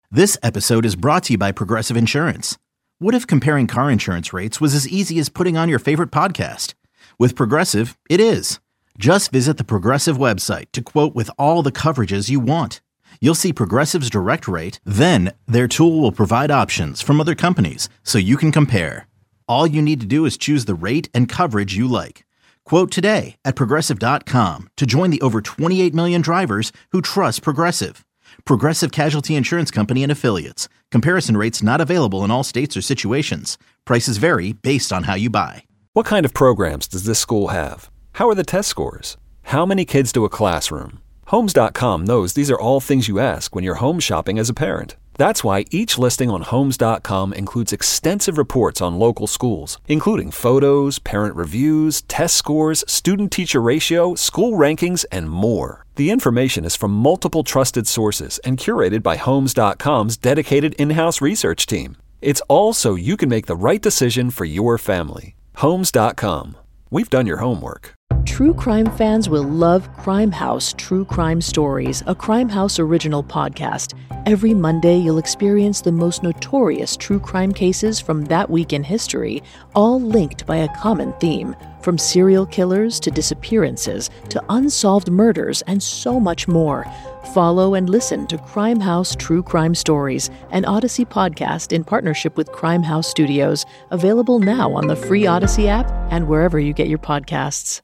This episode is brought to you by Progressive Insurance. What if comparing car insurance rates was as easy as putting on your favorite podcast? With Progressive, it is. Just visit the Progressive website to quote with all the coverages you want. You'll see Progressive's direct rate, then their tool will provide options from other companies so you can compare. All you need to do is choose the rate and coverage you like. Quote today at Progressive.com to join the over 28 million drivers who trust Progressive. Progressive Casualty Insurance Company and Affiliates. Comparison rates not available in all states or situations. Prices vary based on how you buy. What kind of programs does this school have? How are the test scores? How many kids do a classroom? Homes.com knows these are all things you ask when you're home shopping as a parent. That's why each listing on Homes.com includes extensive reports on local schools, including photos, parent reviews, test scores, student-teacher ratio, school rankings, and more. The information is from multiple trusted sources and curated by Homes.com's dedicated in-house research team. It's all so you can make the right decision for your family. Homes.com. We've done your homework. True crime fans will love Crime House True Crime Stories, a Crime House original podcast. Every Monday, you'll experience the most notorious true crime cases from that week in history, all linked by a common theme. From serial killers to disappearances to unsolved murders and so much more. Follow and listen to Crime House True Crime Stories, an Odyssey podcast in partnership with Crime House Studios, available now on the free Odyssey app and wherever you get your podcasts.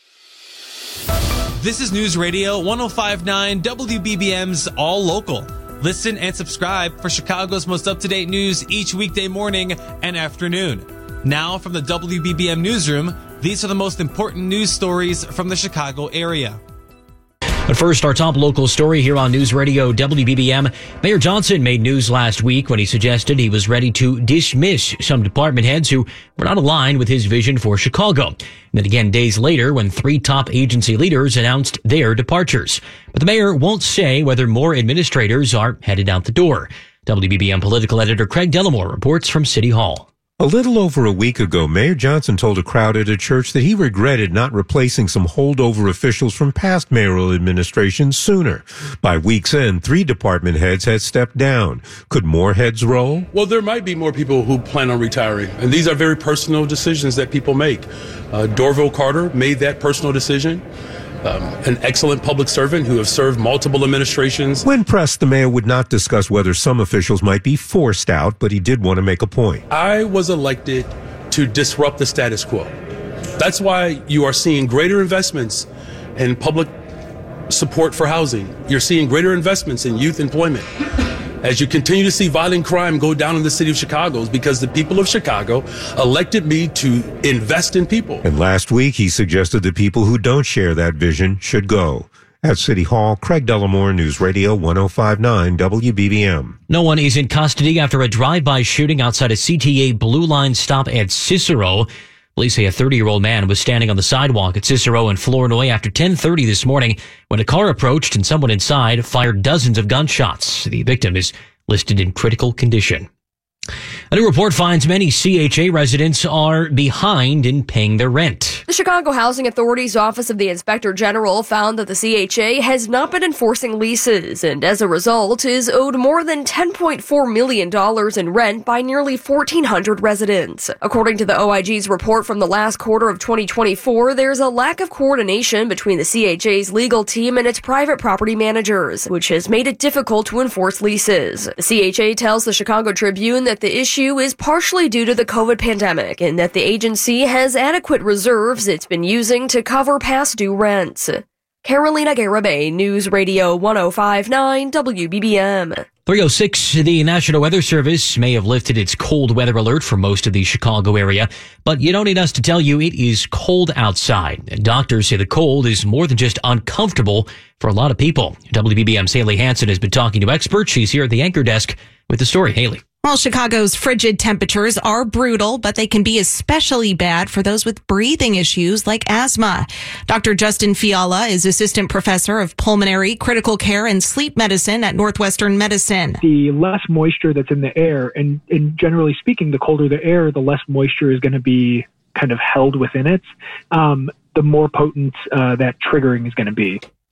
This is News Radio 105.9 WBBM's All Local. Listen and subscribe for Chicago's most up-to-date news each weekday morning and afternoon. Now from the WBBM Newsroom, these are the most important news stories from the Chicago area. But first, our top local story here on News Radio WBBM. Mayor Johnson made news last week when he suggested he was ready to dismiss some department heads who were not aligned with his vision for Chicago. And then again days later when 3 top agency leaders announced their departures. But the mayor won't say whether more administrators are headed out the door. WBBM political editor Craig Dellamore reports from City Hall. A little over a week ago, Mayor Johnson told a crowd at a church that he regretted not replacing some holdover officials from past mayoral administrations sooner. By week's end, 3 department heads had stepped down. Could more heads roll? Well, there might be more people who plan on retiring, and these are very personal decisions that people make. Dorville Carter made that personal decision. An excellent public servant who have served multiple administrations. When pressed, the mayor would not discuss whether some officials might be forced out, but he did want to make a point. I was elected to disrupt the status quo. That's why you are seeing greater investments in public support for housing. You're seeing greater investments in youth employment. As you continue to see violent crime go down in the city of Chicago, is because the people of Chicago elected me to invest in people. And last week, he suggested that people who don't share that vision should go. At City Hall, Craig Dellamore, News Radio 105.9 WBBM. No one is in custody after a drive-by shooting outside a CTA Blue Line stop at Cicero. Police say a 30-year-old man was standing on the sidewalk at Cicero in Flournoy after 10:30 this morning when a car approached and someone inside fired dozens of gunshots. The victim is listed in critical condition. A new report finds many CHA residents are behind in paying their rent. The Chicago Housing Authority's Office of the Inspector General found that the CHA has not been enforcing leases and as a result is owed more than $10.4 million in rent by nearly 1,400 residents. According to the OIG's report from the last quarter of 2024, there's a lack of coordination between the CHA's legal team and its private property managers, which has made it difficult to enforce leases. The CHA tells the Chicago Tribune that the issue is partially due to the COVID pandemic and that the agency has adequate reserves it's been using to cover past due rents. Carolina Garibay, News Radio 105.9 WBBM. 3:06, the National Weather Service may have lifted its cold weather alert for most of the Chicago area, but you don't need us to tell you it is cold outside. And doctors say the cold is more than just uncomfortable for a lot of people. WBBM's Haley Hansen has been talking to experts. She's here at the anchor desk with the story. Haley. Well, Chicago's frigid temperatures are brutal, but they can be especially bad for those with breathing issues like asthma. Dr. Justin Fiala is assistant professor of pulmonary, critical care, and sleep medicine at Northwestern Medicine. The less moisture that's in the air, and generally speaking, the colder the air, the less moisture is going to be kind of held within it, the more potent that triggering is going to be.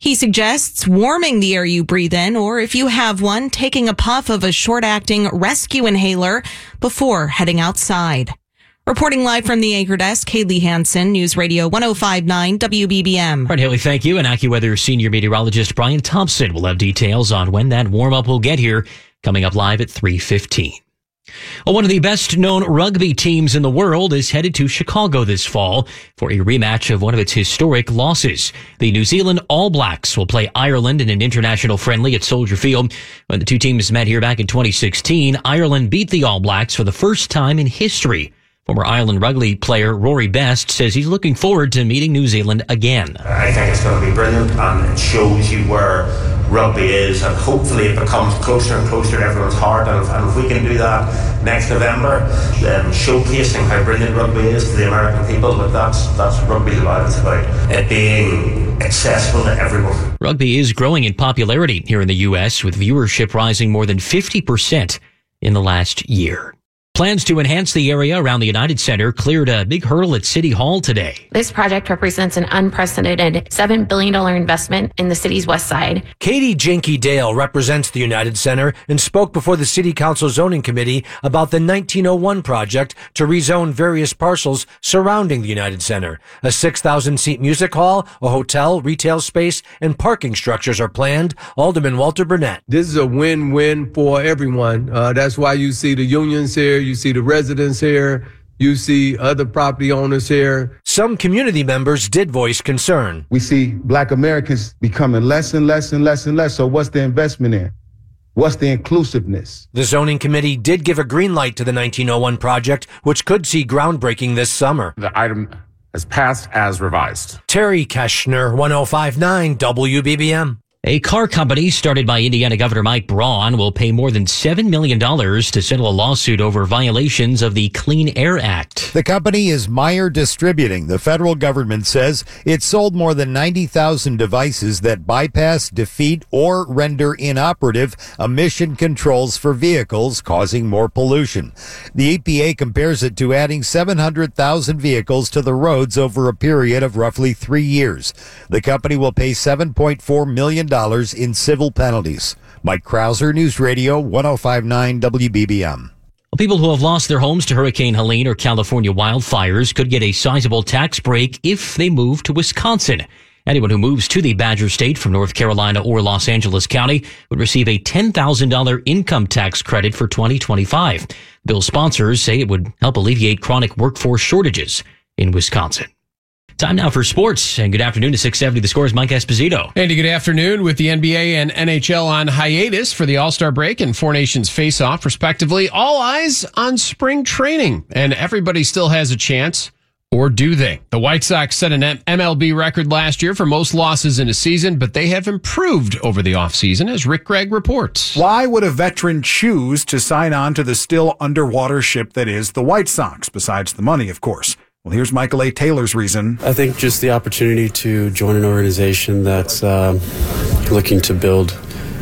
He suggests warming the air you breathe in, or if you have one, taking a puff of a short-acting rescue inhaler before heading outside. Reporting live from the Anchor Desk, Kaylee Hansen, News Radio 105.9 WBBM. All right, Haley, thank you. And AccuWeather senior meteorologist Brian Thompson will have details on when that warm-up will get here, coming up live at 3:15. Well, one of the best-known rugby teams in the world is headed to Chicago this fall for a rematch of one of its historic losses. The New Zealand All Blacks will play Ireland in an international friendly at Soldier Field. When the two teams met here back in 2016, Ireland beat the All Blacks for the first time in history. Former Ireland rugby player Rory Best says he's looking forward to meeting New Zealand again. I think it's going to be brilliant, and it shows you where rugby is, and hopefully it becomes closer and closer to everyone's heart. And if we can do that next November, showcasing how brilliant rugby is to the American people, but that's rugby about. It's about it being accessible to everyone. Rugby is growing in popularity here in the U.S., with viewership rising more than 50% in the last year. Plans to enhance the area around the United Center cleared a big hurdle at City Hall today. This project represents an unprecedented $7 billion investment in the city's west side. Katie Jenke Dale represents the United Center and spoke before the City Council Zoning Committee about the 1901 project to rezone various parcels surrounding the United Center. A 6,000-seat music hall, a hotel, retail space, and parking structures are planned. Alderman Walter Burnett. This is a win-win for everyone. That's why you see the unions here. You see the residents here. You see other property owners here. Some community members did voice concern. We see Black Americans becoming less and less and less and less. So what's the investment in? What's the inclusiveness? The zoning committee did give a green light to the 1901 project, which could see groundbreaking this summer. The item has passed as revised. Terry Keschner, 105.9 WBBM. A car company started by Indiana Governor Mike Braun will pay more than $7 million to settle a lawsuit over violations of the Clean Air Act. The company is Meyer Distributing. The federal government says it sold more than 90,000 devices that bypass, defeat, or render inoperative emission controls for vehicles, causing more pollution. The EPA compares it to adding 700,000 vehicles to the roads over a period of roughly 3 years. The company will pay $7.4 million in civil penalties. Mike Krauser, News Radio 105.9 WBBM. People who have lost their homes to Hurricane Helene or California wildfires could get a sizable tax break if they move to Wisconsin. Anyone who moves to the Badger State from North Carolina or Los Angeles County would receive a $10,000 income tax credit for 2025. Bill's sponsors say it would help alleviate chronic workforce shortages in Wisconsin. Time now for sports, and good afternoon to 670 The Score's Mike Esposito. Andy, good afternoon. With the NBA and NHL on hiatus for the All-Star break and Four Nations face-off, respectively, all eyes on spring training, and everybody still has a chance, or do they? The White Sox set an MLB record last year for most losses in a season, but they have improved over the offseason, as Rick Gregg reports. Why would a veteran choose to sign on to the still underwater ship that is the White Sox, besides the money, of course? Well, here's Michael A. Taylor's reason. I think just the opportunity to join an organization that's looking to build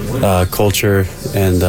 culture and,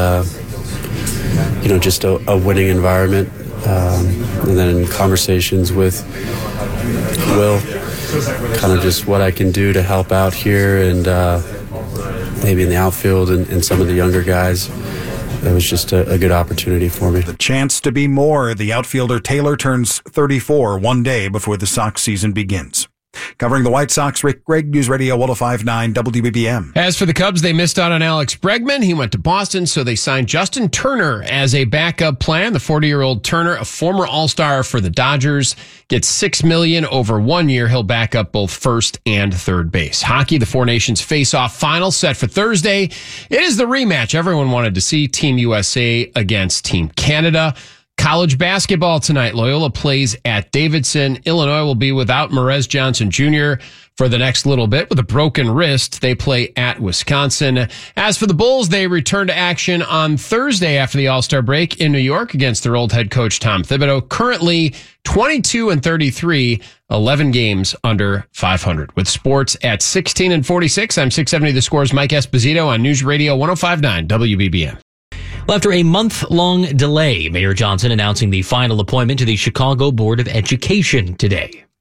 just a winning environment. And then in conversations with Will, kind of just what I can do to help out here and maybe in the outfield and some of the younger guys. It was just a good opportunity for me. The chance to be more. The outfielder Taylor turns 34 one day before the Sox season begins. Covering the White Sox, Rick Gregg, News Radio 105.9 WBBM. As for the Cubs, they missed out on Alex Bregman. He went to Boston, so they signed Justin Turner as a backup plan. The 40-year-old Turner, a former All-Star for the Dodgers, gets $6 million over 1 year. He'll back up both first and third base. Hockey, the Four Nations face-off final set for Thursday. It is the rematch everyone wanted to see. Team USA against Team Canada. College basketball tonight. Loyola plays at Davidson. Illinois will be without Marez Johnson Jr. for the next little bit with a broken wrist. They play at Wisconsin. As for the Bulls, they return to action on Thursday after the All-Star break in New York against their old head coach Tom Thibodeau. Currently 22-33, 11 games under 500. With sports at 16-46, I'm 670 The Score's Mike Esposito on News Radio 105.9 WBBM. Well, after a month-long delay, Mayor Johnson announcing the final appointment to the Chicago Board of Education today.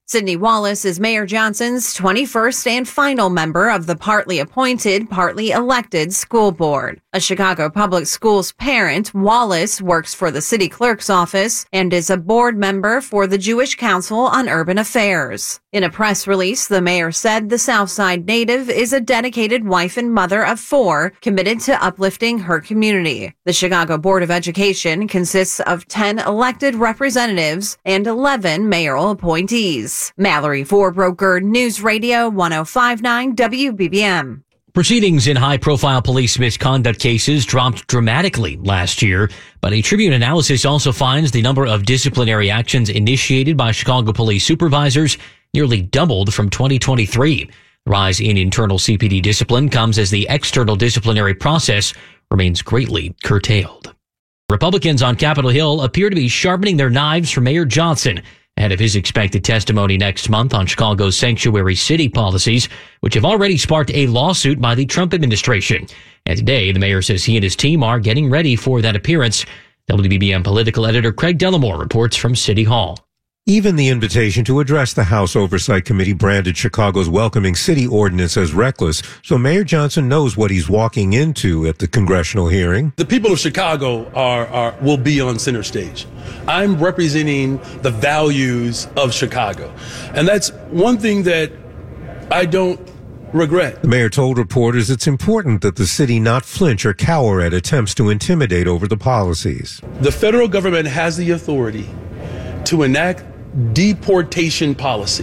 Sydney Wallace is Mayor Johnson's 21st and final member of the partly appointed, partly elected school board. A Chicago Public Schools parent, Wallace works for the city clerk's office and is a board member for the Jewish Council on Urban Affairs. In a press release, the mayor said the Southside native is a dedicated wife and mother of 4, committed to uplifting her community. The Chicago Board of Education consists of 10 elected representatives and 11 mayoral appointees. Mallory Forbroker, News Radio 105.9 WBBM. Proceedings in high-profile police misconduct cases dropped dramatically last year, but a Tribune analysis also finds the number of disciplinary actions initiated by Chicago police supervisors nearly doubled from 2023. The rise in internal CPD discipline comes as the external disciplinary process remains greatly curtailed. Republicans on Capitol Hill appear to be sharpening their knives for Mayor Johnson ahead of his expected testimony next month on Chicago's sanctuary city policies, which have already sparked a lawsuit by the Trump administration. And today, the mayor says he and his team are getting ready for that appearance. WBBM political editor Craig Dellamore reports from City Hall. Even the invitation to address the House Oversight Committee branded Chicago's welcoming city ordinance as reckless, so Mayor Johnson knows what he's walking into at the congressional hearing. The people of Chicago will be on center stage. I'm representing the values of Chicago, and that's one thing that I don't regret. The mayor told reporters it's important that the city not flinch or cower at attempts to intimidate over the policies. The federal government has the authority to enact deportation policy.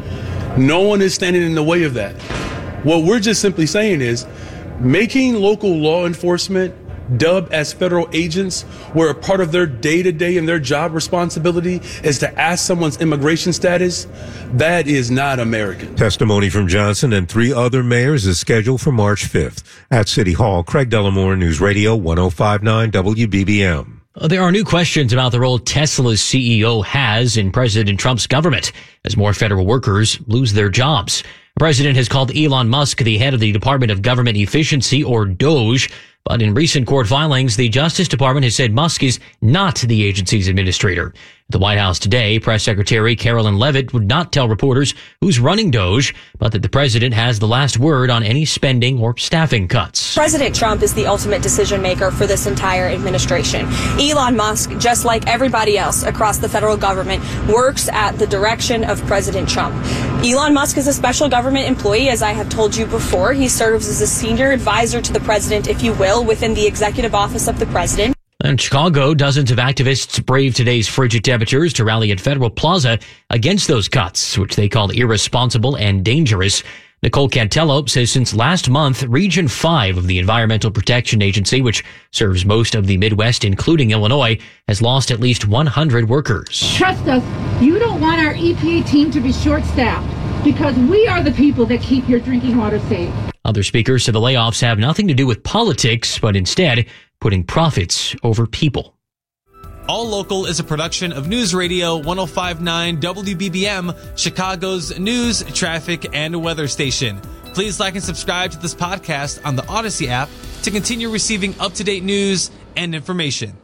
No one is standing in the way of that. What we're just simply saying is making local law enforcement dubbed as federal agents, where a part of their day-to-day and their job responsibility is to ask someone's immigration status, that is not American. Testimony from Johnson and 3 other mayors is scheduled for March 5th. At City Hall, Craig Dellamore, News Radio 105.9 WBBM. There are new questions about the role Tesla's CEO has in President Trump's government as more federal workers lose their jobs. The president has called Elon Musk the head of the Department of Government Efficiency, or DOGE, but in recent court filings, the Justice Department has said Musk is not the agency's administrator. At the White House today, Press Secretary Carolyn Leavitt would not tell reporters who's running DOGE, but that the president has the last word on any spending or staffing cuts. President Trump is the ultimate decision maker for this entire administration. Elon Musk, just like everybody else across the federal government, works at the direction of President Trump. Elon Musk is a special government employee, as I have told you before. He serves as a senior advisor to the president, if you will, within the executive office of the president. In Chicago, dozens of activists braved today's frigid temperatures to rally at Federal Plaza against those cuts, which they called irresponsible and dangerous. Nicole Cantello says since last month, Region 5 of the Environmental Protection Agency, which serves most of the Midwest, including Illinois, has lost at least 100 workers. Trust us, you don't want our EPA team to be short-staffed, because we are the people that keep your drinking water safe. Other speakers said the layoffs have nothing to do with politics, but instead putting profits over people. All Local is a production of News Radio 105.9 WBBM, Chicago's news, traffic, and weather station. Please like and subscribe to this podcast on the Odyssey app to continue receiving up-to-date news and information.